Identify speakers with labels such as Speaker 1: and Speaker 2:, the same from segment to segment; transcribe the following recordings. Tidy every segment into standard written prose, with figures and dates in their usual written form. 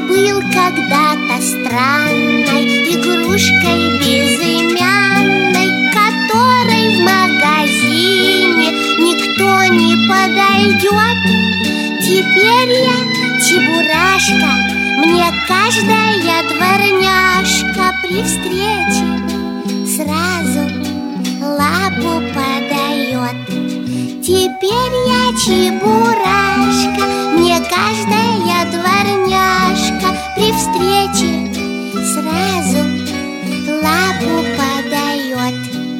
Speaker 1: был когда-то странной игрушкой безымянной, которой в магазине никто не подойдет. Теперь я чебурашка, мне каждая дворняжка при встрече сразу лапу подает. Теперь я чебурашка, мне каждая дворняжка при встрече сразу лапу подает.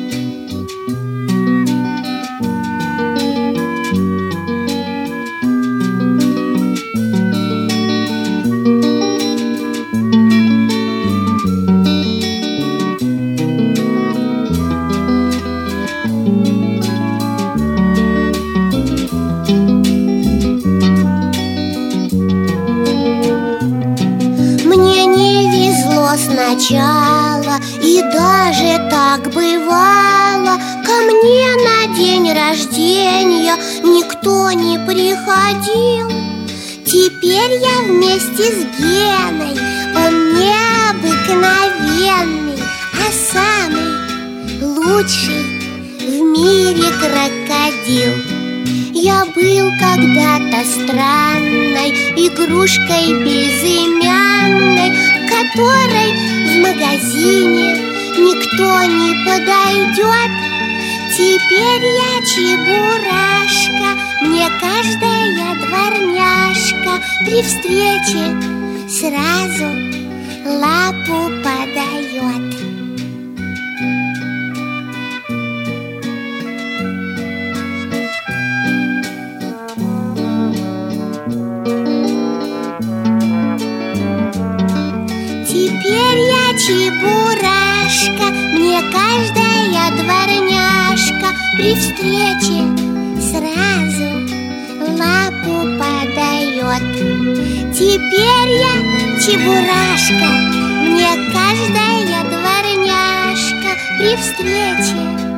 Speaker 1: Сначала, и даже так бывало, ко мне на день рождения никто не приходил. Теперь я вместе с Геной, он необыкновенный, а самый лучший в мире крокодил. Я был когда-то странной игрушкой безымянной, которой в магазине никто не подойдет. Теперь я чебурашка, мне каждая дворняжка при встрече сразу лапу подает. Теперь я чебурашка, мне каждая дворняжка при встрече сразу лапу подает. Теперь я чебурашка, мне каждая дворняжка при встрече